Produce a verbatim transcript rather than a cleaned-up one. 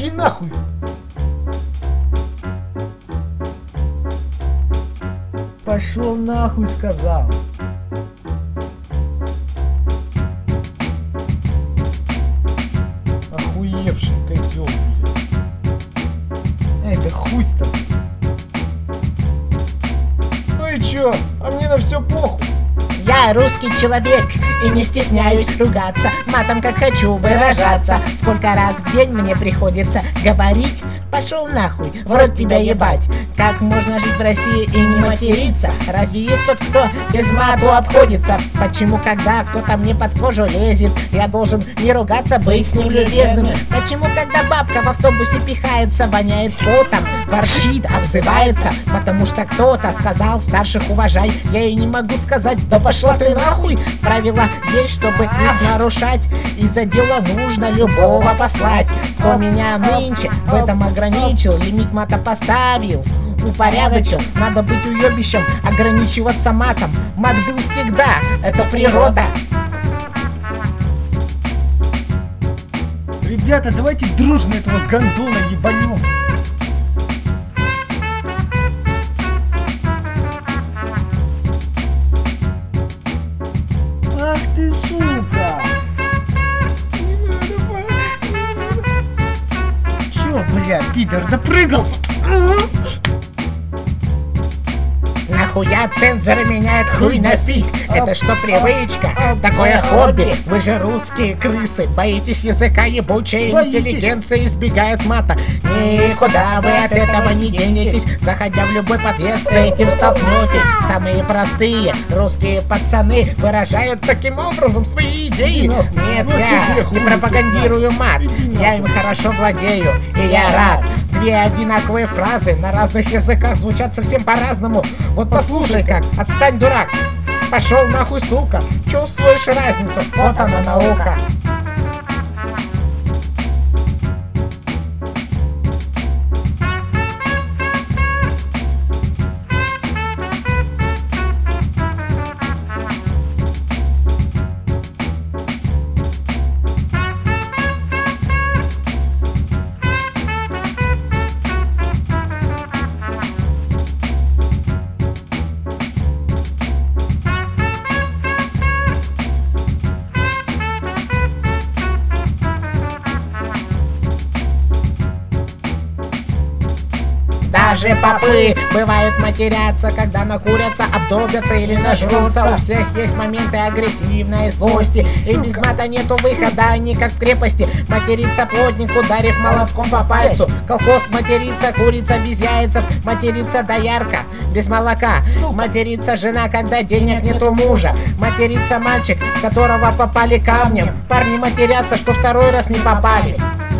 Иди нахуй. Пошел нахуй, сказал. Охуевший козел, блядь. Эй, да хуй с тобой. Ну и чё? А мне на все похуй. Я русский человек и не стесняюсь ругаться, матом как хочу выражаться. Сколько раз в день мне приходится говорить: пошел нахуй, в рот тебя ебать. Как можно жить в России и не материться? Разве есть тот, кто без мату обходится? Почему, когда кто-то мне под кожу лезет, я должен не ругаться, быть с ним любезным? Почему, когда бабка в автобусе пихается, воняет потом, ворчит, обзывается? Потому что кто-то сказал: старших уважай. Я ей не могу сказать: да пошла ты нахуй. Правила есть, чтобы их нарушать, и за дело нужно любого послать. Кто меня нынче в этом ограничил, лимит мата поставил, упорядочил. Надо быть уебищем, ограничиваться матом. Мат был всегда, это природа. Ребята, давайте дружно этого гондона ебанем. Ах ты, сука! Не надо, па, не надо. Чё, бля, пидор, допрыгался? Нахуя цензоры меняют хуй на фиг? Это что, привычка? Такое хобби? Вы же русские крысы, боитесь языка, ебучая интеллигенция избегает мата. Никуда вы от этого не денетесь, заходя в любой подъезд, с этим столкнетесь. Самые простые русские пацаны выражают таким образом свои идеи. Нет, я не пропагандирую мат, я им хорошо владею, и я рад. Две одинаковые фразы на разных языках звучат совсем по-разному. Вот послушай как: отстань, дурак, пошел нахуй, сука. Чувствуешь разницу? Вот она наука. Даже попы бывают матерятся, когда накурятся, обдолбятся или нажрутся. У всех есть моменты агрессивной злости, и без мата нету выхода, они как в крепости. Материться плотник, ударив молотком по пальцу. Колхоз матерится, курица без яйцев, матерится доярка без молока. Матерится жена, когда денег нету мужа. Матерится мальчик, которого попали камнем. Парни матерятся, что второй раз не попали.